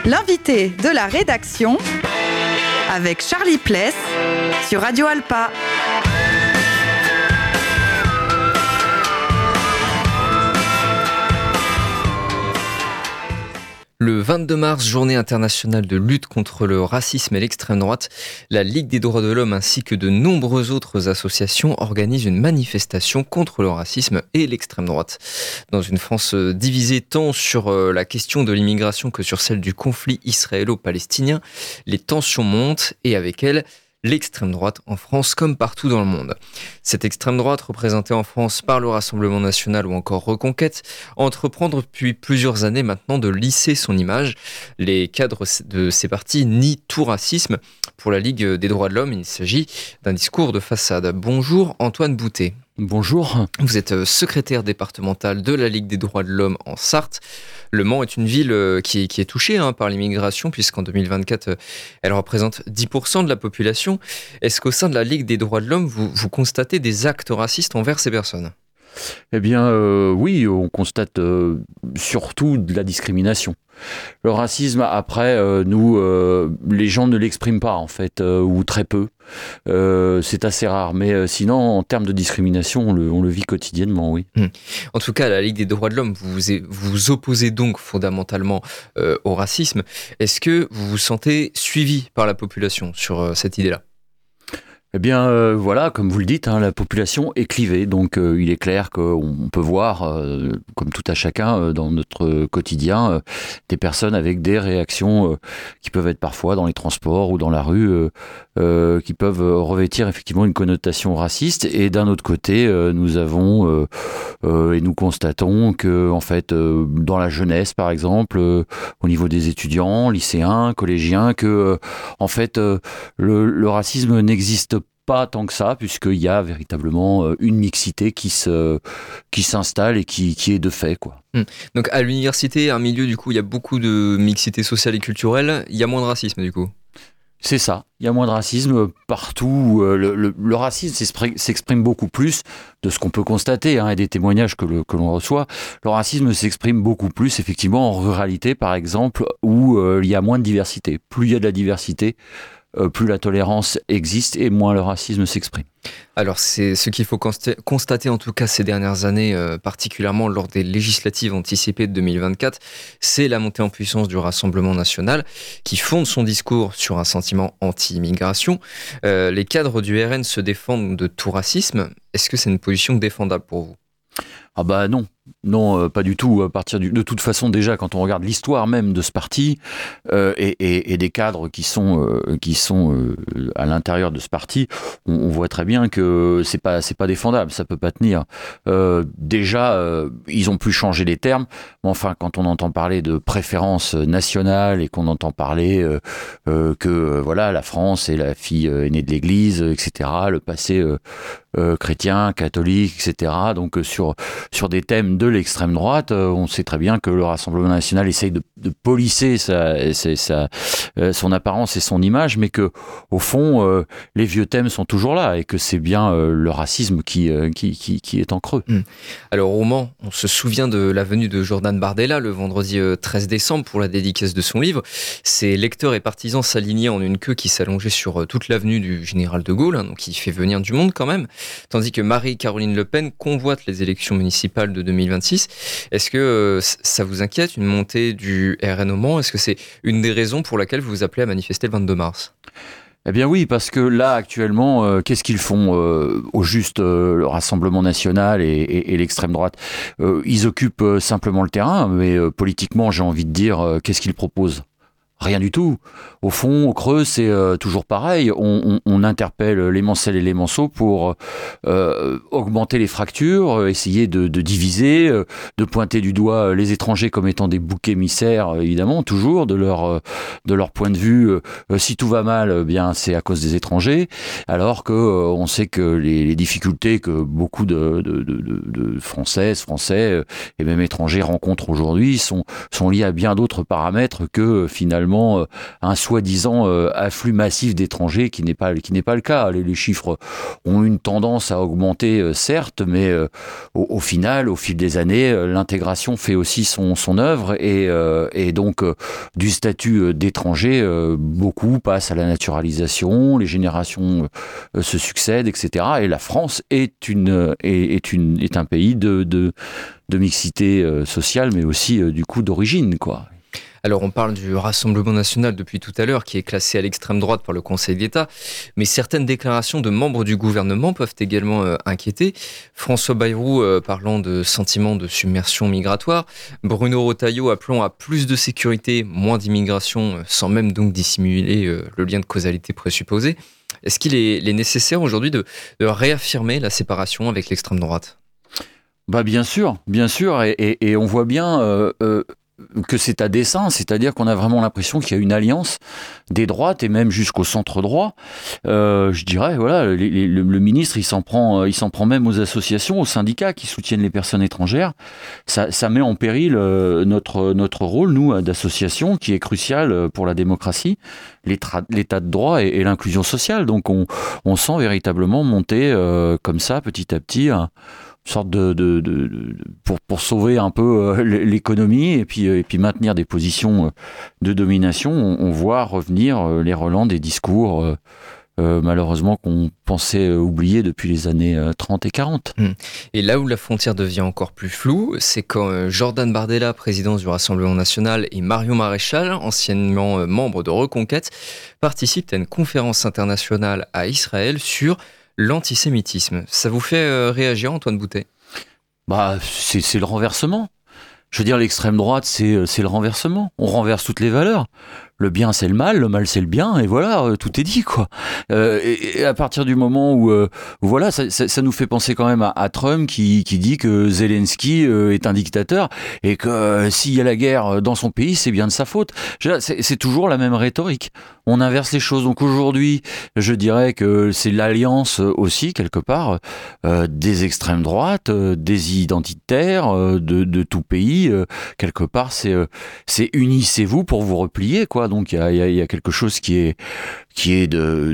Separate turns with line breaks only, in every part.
L'invité de la rédaction avec Charlie Pless sur Radio Alpa.
Le 22 mars, journée internationale de lutte contre le racisme et l'extrême droite, la Ligue des droits de l'homme ainsi que de nombreuses autres associations organisent une manifestation contre le racisme et l'extrême droite. Dans une France divisée tant sur la question de l'immigration que sur celle du conflit israélo-palestinien, les tensions montent et avec elles, l'extrême droite en France comme partout dans le monde. Cette extrême droite, représentée en France par le Rassemblement national ou encore Reconquête, entreprend depuis plusieurs années maintenant de lisser son image. Les cadres de ces partis nient tout racisme. Pour la Ligue des droits de l'homme, il s'agit d'un discours de façade. Bonjour Antoine Boutet.
Bonjour.
Vous êtes secrétaire départemental de la Ligue des droits de l'homme en Sarthe. Le Mans est une ville qui est touchée par l'immigration, puisqu'en 2024, elle représente 10% de la population. Est-ce qu'au sein de la Ligue des droits de l'homme, vous constatez des actes racistes envers ces personnes ?
Eh bien, oui, on constate surtout de la discrimination. Le racisme, après, les gens ne l'expriment pas, en fait, ou très peu. C'est assez rare, mais sinon, en termes de discrimination, on le vit quotidiennement, oui.
En tout cas, à la Ligue des droits de l'homme, vous vous opposez donc fondamentalement au racisme. Est-ce que vous vous sentez suivi par la population sur cette idée-là ?
Eh bien, voilà, comme vous le dites, la population est clivée, donc il est clair qu'on peut voir, comme tout à chacun dans notre quotidien, des personnes avec des réactions qui peuvent être parfois dans les transports ou dans la rue, qui peuvent revêtir effectivement une connotation raciste. Et d'un autre côté, nous avons et nous constatons que, en fait, dans la jeunesse, par exemple, au niveau des étudiants, lycéens, collégiens, que, en fait, le racisme n'existe pas tant que ça, puisqu'il y a véritablement une mixité qui s'installe et qui est de fait, quoi.
Donc à l'université, un milieu, du coup, il y a beaucoup de mixité sociale et culturelle, il y a moins de racisme, du coup.
C'est ça, il y a moins de racisme partout. Le racisme s'exprime beaucoup plus de ce qu'on peut constater, et des témoignages que l'on reçoit. Le racisme s'exprime beaucoup plus, effectivement, en ruralité, par exemple, où il y a moins de diversité. Plus il y a de la diversité, plus la tolérance existe et moins le racisme s'exprime.
Alors c'est ce qu'il faut constater en tout cas ces dernières années, particulièrement lors des législatives anticipées de 2024, c'est la montée en puissance du Rassemblement national qui fonde son discours sur un sentiment anti-immigration. Les cadres du RN se défendent de tout racisme. Est-ce que c'est une position défendable pour vous ?
Ah bah non, pas du tout. De toute façon, déjà, quand on regarde l'histoire même de ce parti et des cadres qui sont à l'intérieur de ce parti, on voit très bien que c'est pas défendable, ça peut pas tenir. Déjà, ils ont pu changer les termes, mais enfin, quand on entend parler de préférence nationale et qu'on entend parler que voilà, la France est la fille aînée de l'Église, etc., le passé chrétien, catholique, etc. Donc sur des thèmes de l'extrême droite, on sait très bien que le Rassemblement national essaye de polisser son apparence et son image, mais que au fond, les vieux thèmes sont toujours là et que c'est bien le racisme qui est en creux.
Alors au Mans, on se souvient de la venue de Jordan Bardella le vendredi 13 décembre pour la dédicace de son livre. Ses lecteurs et partisans s'alignaient en une queue qui s'allongeait sur toute l'avenue du Général de Gaulle, donc il fait venir du monde quand même, tandis que Marie-Caroline Le Pen convoite les élections municipales de 2026. Est-ce que ça vous inquiète, une montée du RN au Mans ? Est-ce que c'est une des raisons pour laquelle vous vous appelez à manifester le 22 mars ?
Eh bien oui, parce que là, actuellement, qu'est-ce qu'ils font au juste, le Rassemblement national et l'extrême droite ? Ils occupent simplement le terrain, mais politiquement, j'ai envie de dire, qu'est-ce qu'ils proposent ? Rien du tout. Au fond, au creux, c'est toujours pareil. On interpelle les Mancel et les Manceau pour augmenter les fractures, essayer de diviser, de pointer du doigt les étrangers comme étant des boucs émissaires, évidemment, toujours de leur point de vue. Si tout va mal, bien c'est à cause des étrangers, alors que on sait que les difficultés que beaucoup de Françaises, Français et même étrangers rencontrent aujourd'hui sont liées à bien d'autres paramètres que finalement finalement un soi-disant afflux massif d'étrangers qui n'est pas le cas. Les chiffres ont une tendance à augmenter, certes, mais au final, au fil des années, l'intégration fait aussi son œuvre et donc du statut d'étranger, beaucoup passent à la naturalisation, les générations se succèdent, etc. Et la France est un pays de mixité sociale, mais aussi du coup d'origine, quoi.
Alors on parle du Rassemblement national depuis tout à l'heure, qui est classé à l'extrême droite par le Conseil d'État, mais certaines déclarations de membres du gouvernement peuvent également inquiéter. François Bayrou parlant de sentiment de submersion migratoire, Bruno Retailleau appelant à plus de sécurité, moins d'immigration, sans même donc dissimuler le lien de causalité présupposé. Est-ce qu'il est nécessaire aujourd'hui de réaffirmer la séparation avec l'extrême droite ?
Bien sûr, et on voit bien que c'est à dessein, c'est-à-dire qu'on a vraiment l'impression qu'il y a une alliance des droites et même jusqu'au centre droit. Je dirais, voilà, le ministre, il s'en prend même aux associations, aux syndicats qui soutiennent les personnes étrangères. Ça met en péril notre rôle, nous, d'association, qui est crucial pour la démocratie, l'état de droit et l'inclusion sociale. Donc on sent véritablement monter comme ça, petit à petit, sorte pour sauver un peu l'économie et puis maintenir des positions de domination, on voit revenir les relents des discours malheureusement qu'on pensait oublier depuis les années 30 et 40.
Et là où la frontière devient encore plus floue, c'est quand Jordan Bardella, président du Rassemblement national, et Marion Maréchal, anciennement membre de Reconquête, participent à une conférence internationale à Israël sur l'antisémitisme. Ça vous fait réagir, Antoine Boutet ?
C'est le renversement. Je veux dire, l'extrême droite, c'est le renversement. On renverse toutes les valeurs. Le bien, c'est le mal c'est le bien, et voilà, tout est dit, quoi. Et à partir du moment où, voilà, ça nous fait penser quand même à Trump qui dit que Zelensky est un dictateur et que s'il y a la guerre dans son pays, c'est bien de sa faute. C'est toujours la même rhétorique. On inverse les choses. Donc aujourd'hui, je dirais que c'est l'alliance aussi, quelque part, des extrêmes droites, des identitaires, de tout pays. Quelque part, c'est unissez-vous pour vous replier, quoi. Donc il y a quelque chose qui est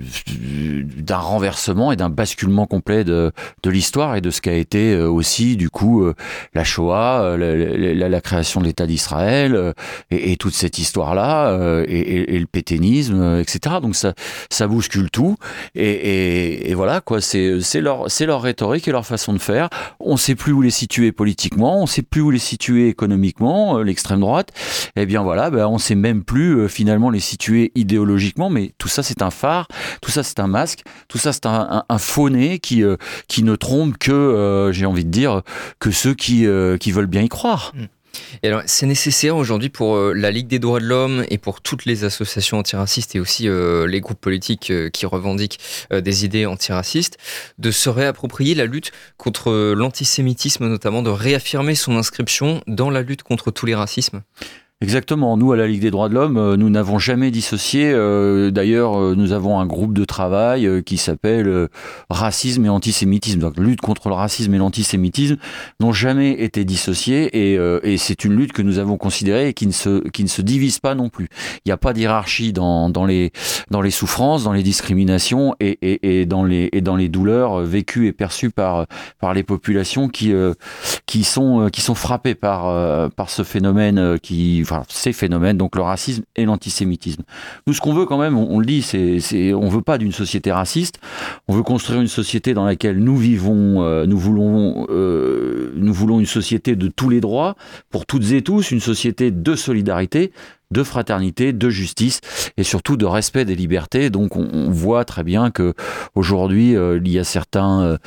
d'un renversement et d'un basculement complet de l'histoire et de ce qu'a été aussi du coup la Shoah, la création de l'État d'Israël et toute cette histoire-là et le pétainisme, etc. Donc ça bouscule tout et voilà, quoi. C'est leur rhétorique et leur façon de faire. On ne sait plus où les situer politiquement, on ne sait plus où les situer économiquement, l'extrême droite. Et bien voilà, on ne sait même plus finalement les situer idéologiquement, mais tout ça c'est un phare, tout ça c'est un masque, tout ça c'est un faux nez qui ne trompe que, j'ai envie de dire, que ceux qui veulent bien y croire.
Et alors, c'est nécessaire aujourd'hui pour la Ligue des droits de l'homme et pour toutes les associations antiracistes et aussi les groupes politiques qui revendiquent des idées antiracistes de se réapproprier la lutte contre l'antisémitisme, notamment de réaffirmer son inscription dans la lutte contre tous les racismes.
Exactement. Nous, à la Ligue des droits de l'homme, nous n'avons jamais dissocié. D'ailleurs, nous avons un groupe de travail qui s'appelle Racisme et Antisémitisme. Donc, lutte contre le racisme et l'antisémitisme n'ont jamais été dissociés et c'est une lutte que nous avons considérée et qui ne se divise pas non plus. Il n'y a pas d'hiérarchie dans les souffrances, dans les discriminations et dans les douleurs vécues et perçues par les populations qui sont frappées par ce phénomène ces phénomènes, donc le racisme et l'antisémitisme. Nous, ce qu'on veut quand même, on le dit, on veut pas d'une société raciste, on veut construire une société dans laquelle nous vivons, nous voulons une société de tous les droits, pour toutes et tous, une société de solidarité, de fraternité, de justice et surtout de respect des libertés. Donc on voit très bien que aujourd'hui il y a certains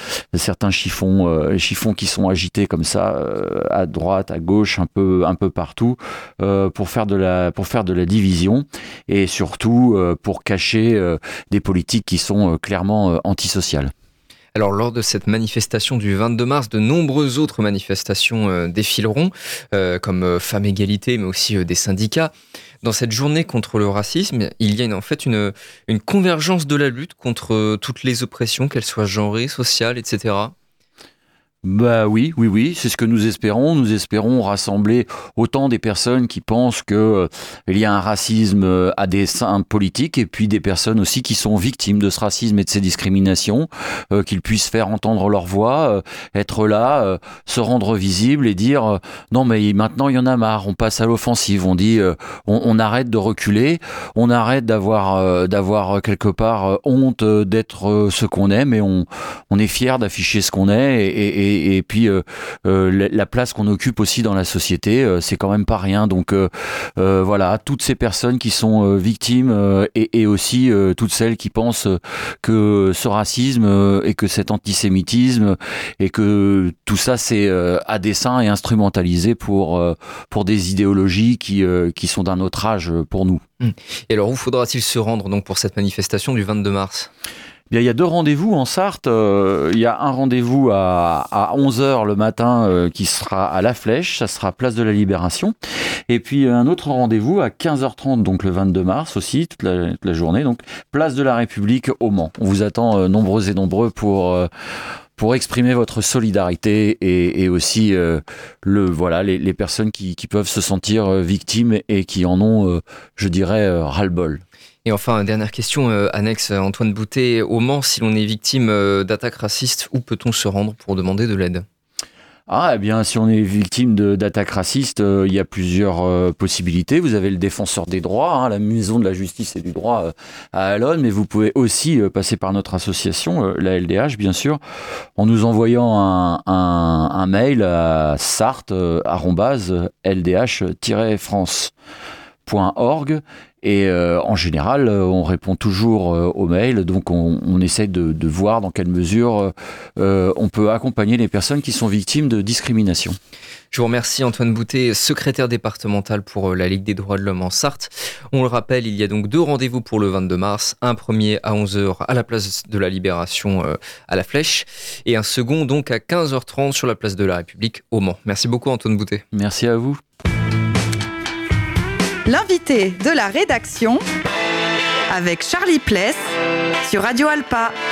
chiffons qui sont agités comme ça à droite, à gauche, un peu partout pour faire de la division et surtout pour cacher des politiques qui sont clairement antisociales.
Alors, lors de cette manifestation du 22 mars, de nombreuses autres manifestations défileront, comme Femmes Égalité, mais aussi des syndicats. Dans cette journée contre le racisme, il y a en fait une convergence de la lutte contre toutes les oppressions, qu'elles soient genrées, sociales, etc.
Bah oui, c'est ce que nous espérons. Nous espérons rassembler autant des personnes qui pensent que il y a un racisme à dessein politique, et puis des personnes aussi qui sont victimes de ce racisme et de ces discriminations, qu'ils puissent faire entendre leur voix, être là, se rendre visible et dire non mais maintenant il y en a marre, on passe à l'offensive, on dit on arrête de reculer, on arrête d'avoir quelque part honte d'être ce qu'on est, mais on est fier d'afficher ce qu'on est, et puis la place qu'on occupe aussi dans la société, c'est quand même pas rien. Donc voilà, toutes ces personnes qui sont victimes, et aussi toutes celles qui pensent que ce racisme et que cet antisémitisme et que tout ça c'est à dessein et instrumentalisé pour des idéologies qui sont d'un autre âge pour nous.
Et alors où faudra-t-il se rendre donc pour cette manifestation du 22 mars ?
Bien, il y a 2 rendez-vous en Sarthe. Il y a un rendez-vous à 11h le matin qui sera à La Flèche, ça sera place de la Libération. Et puis un autre rendez-vous à 15h30, donc le 22 mars aussi, toute la journée, donc place de la République au Mans. On vous attend nombreux et nombreux pour exprimer votre solidarité et aussi les personnes qui peuvent se sentir victimes et qui en ont, je dirais, ras-le-bol.
Et enfin, dernière question annexe, Antoine Boutet, au Mans, si l'on est victime d'attaques racistes, où peut-on se rendre pour demander de l'aide ?
Eh bien, si on est victime d'attaques racistes, il y a plusieurs possibilités. Vous avez le défenseur des droits, la maison de la justice et du droit à Allonne, mais vous pouvez aussi passer par notre association, la LDH, bien sûr, en nous envoyant un mail à sart@ldh-france.org. Et en général, on répond toujours aux mails, donc on essaie de voir dans quelle mesure on peut accompagner les personnes qui sont victimes de discrimination.
Je vous remercie Antoine Boutet, secrétaire départemental pour la Ligue des droits de l'homme en Sarthe. On le rappelle, il y a donc 2 rendez-vous pour le 22 mars, un premier à 11h à la place de la Libération à La Flèche, et un second donc à 15h30 sur la place de la République au Mans. Merci beaucoup Antoine Boutet.
Merci à vous.
L'invité de la rédaction avec Charlie Pless sur Radio Alpa.